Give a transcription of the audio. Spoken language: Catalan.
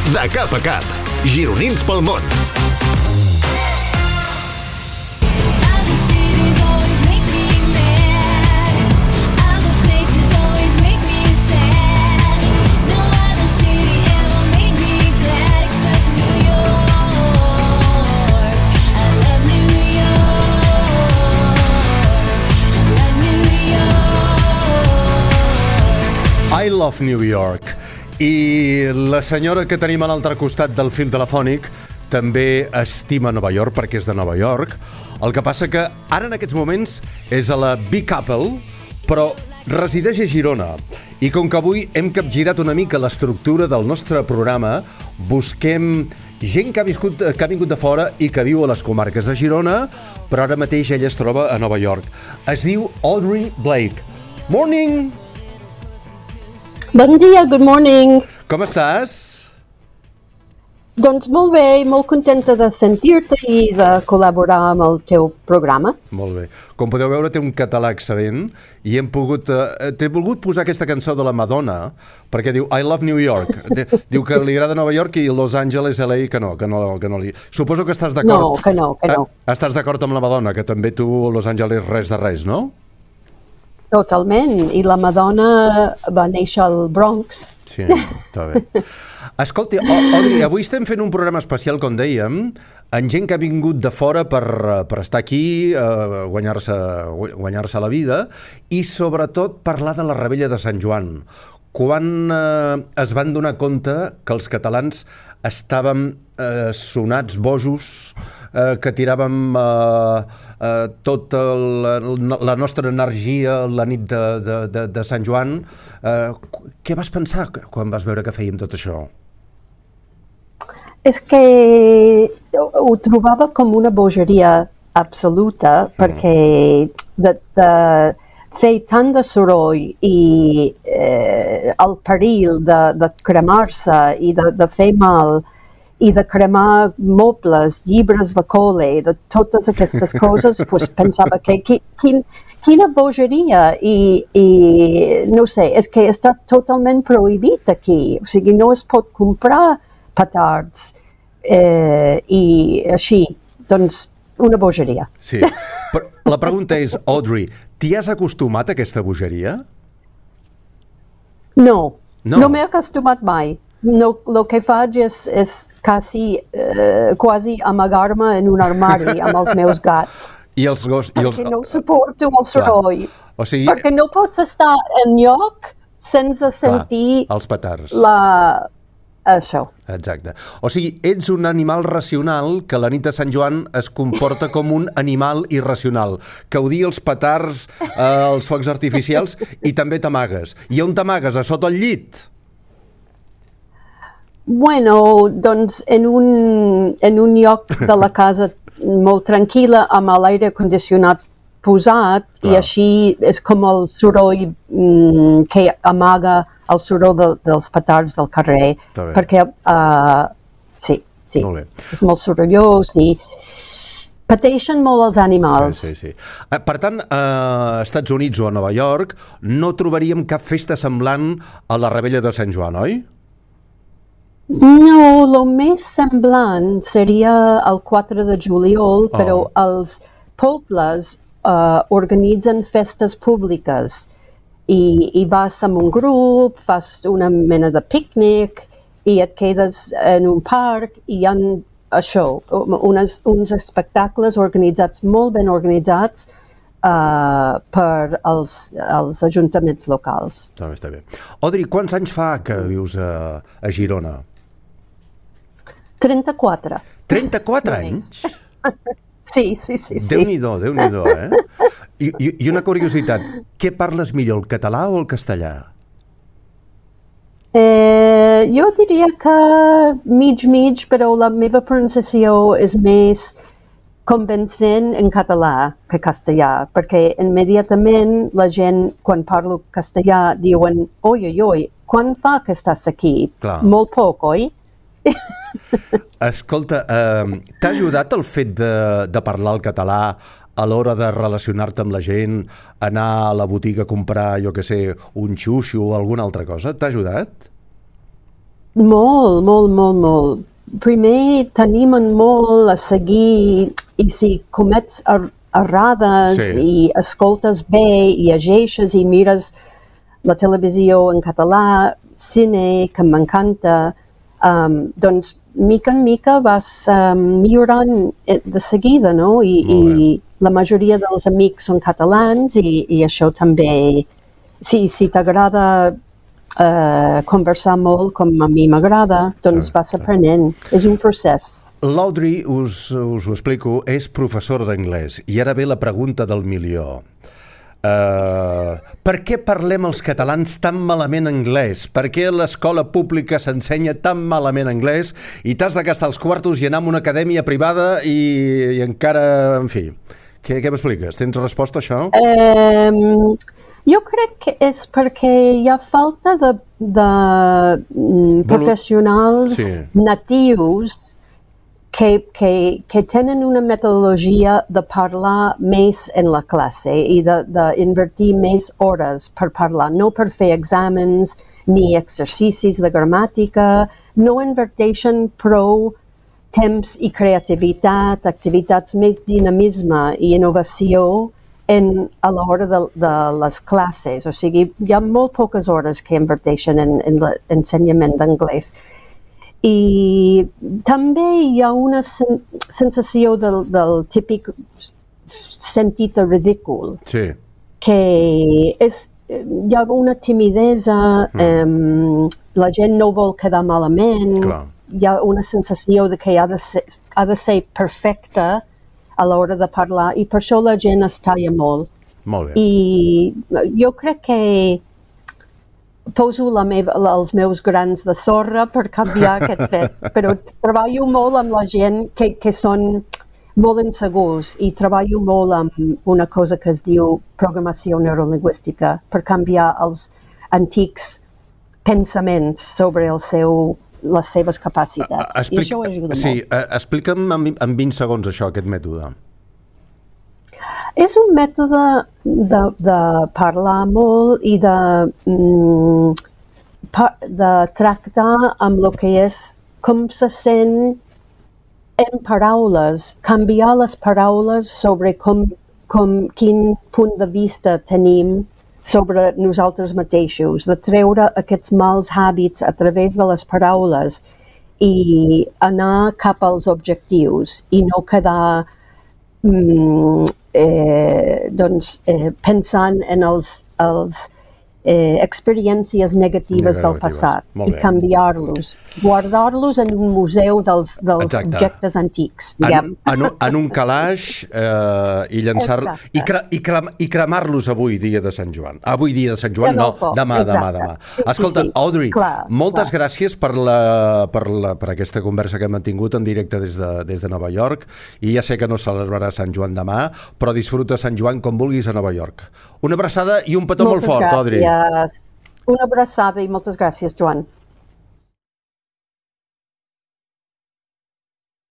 De cap a cap, gironins pel món. I love New York. I la senyora que tenim a l'altre costat del fil telefònic també estima Nova York perquè és de Nova York. El que passa que ara en aquests moments és a la Big Apple, però resideix a Girona. I com que avui hem capgirat una mica l'estructura del nostre programa, busquem gent que ha vingut de fora i que viu a les comarques de Girona, però ara mateix ella es troba a Nova York. Es diu Audrey Blake. Morning! Bon dia, good morning. Com estàs? Doncs molt bé, molt contenta de sentir-te i de col·laborar amb el teu programa. Molt bé. Com podeu veure, té un català excel·lent i hem pogut... t'he volgut posar aquesta cançó de la Madonna perquè diu I love New York. Diu que li agrada Nova York i Los Angeles, LA, que no li... Suposo que estàs d'acord... No. Estàs d'acord amb la Madonna, que també tu, Los Angeles, res de res, no? Totalment, i la Madonna va néixer al Bronx. Sí, està bé. Escolta, Audrey, avui estem fent un programa especial, com dèiem, amb gent que ha vingut de fora per estar aquí, guanyar-se la vida, i sobretot parlar de la Rebella de Sant Joan. Quan es van donar compte que els catalans estàvem sonats, bojos, que tiràvem tota la nostra energia la nit de Sant Joan, què vas pensar quan vas veure que fèiem tot això? És que ho trobava com una bogeria absoluta, perquè de fer tant de soroll i el perill de cremar-se i de fer mal i de cremar mobles, llibres de col·le, de totes aquestes coses, pues pensava que quina bogeria i no sé, és que està totalment prohibit aquí, o sigui, no es pot comprar petards i així, doncs una bogeria. Sí, però la pregunta és, Audrey, t'hi has acostumat a aquesta bogeria? No m'he acostumat mai. No, el que faig és quasi amagar-me en un armari amb els meus gats. I els gossos... Perquè no suporto el soroll. O sigui... Perquè no pots estar enlloc sense sentir... els petards. Això. Exacte. O sigui, ets un animal racional que la nit de Sant Joan es comporta com un animal irracional, que odia els petards, els focs artificials i també t'amagues. I on t'amagues? A sota el llit? Bueno, doncs en un lloc de la casa molt tranquil·la amb l'aire condicionat posat. Clar. I així és com el soroll que amaga el soroll dels petards del carrer, perquè sí, molt bé. És molt sorollós i pateixen molt els animals. Sí. Per tant, a Estats Units o a Nova York no trobaríem cap festa semblant a la Rebella de Sant Joan, oi? No, el més semblant seria el 4 de juliol, però els pobles organitzen festes públiques i vas amb un grup, fas una mena de pícnic i et quedes en un parc i hi ha això, uns espectacles organitzats, molt ben organitzats per els ajuntaments locals. Està bé. Audrey, quants anys fa que vius a Girona? 34. 34 anys? Sí. Déu-n'hi-do, I una curiositat, què parles millor, el català o el castellà? Jo diria que mig, però la meva pronunciació és més convincent en català que castellà, perquè immediatament la gent, quan parlo castellà, diuen oi, quan fa que estàs aquí? Clar. Molt poc, oi? Escolta, t'ha ajudat el fet de parlar el català a l'hora de relacionar-te amb la gent, anar a la botiga a comprar, jo què sé, un xuxo o alguna altra cosa? T'ha ajudat? Molt, molt, molt, molt. Primer t'animen molt a seguir i si comets errades i escoltes bé i llegeixes i mires la televisió en català, cine, que m'encanta, doncs mica en mica vas millorant de seguida, no? I la majoria dels amics són catalans i això també, si t'agrada conversar molt com a mi m'agrada, doncs vas aprenent. És un procés. L'Audrey, us ho explico, és professor d'anglès. I ara ve la pregunta del milió. Per què parlem els catalans tan malament anglès? Per què a l'escola pública s'ensenya tan malament anglès i t'has de gastar els quartos i anar a una acadèmia privada i encara, en fi... Què m'expliques? Tens resposta a això? Jo crec que és perquè hi ha falta de professionals natius que tenen una metodologia de parlar més en la classe i d'invertir més hores per parlar, no per fer exàmens ni exercicis de gramàtica, no inverteixen prou temps i creativitat, activitats més dinamisme i innovació a l'hora de les classes. O sigui, hi ha molt poques hores que inverteixen en l'ensenyament d'anglès. I també hi ha una sensació del típic sentit de ridícul. Sí. Que hi ha una timidesa, la gent no vol quedar malament, hi ha una sensació de que ha de ser perfecta a l'hora de parlar i per això la gent es talla molt. Molt bé. I jo crec que poso els meus grans de sorra per canviar aquest fet, però treballo molt amb la gent que són molt insegurs i treballo molt amb una cosa que es diu programació neurolingüística per canviar els antics pensaments sobre les seves capacitats. I això ajuda molt. Sí, explica'm en 20 segons això, aquest mètode. És un mètode de parlar molt i de tractar amb el que és com se sent en paraules, canviar les paraules sobre quin punt de vista tenim sobre nosaltres mateixos, de treure aquests mals hàbits a través de les paraules i anar cap als objectius i no quedar pensant en els experiències negatives del passat i canviar-los, guardar-los en un museu dels objectes antics, diguem. En un calaix i llançar-los i cremar-los avui dia de Sant Joan. Avui dia de Sant Joan, no, demà. Escolta, Audrey, moltes gràcies per aquesta conversa que hem mantingut en directe des de Nova York, i ja sé que no celebrarà Sant Joan demà, però disfruta Sant Joan com vulguis a Nova York. Una abraçada i un petó molt fort, Audrey. Una abraçada i moltes gràcies, Joan.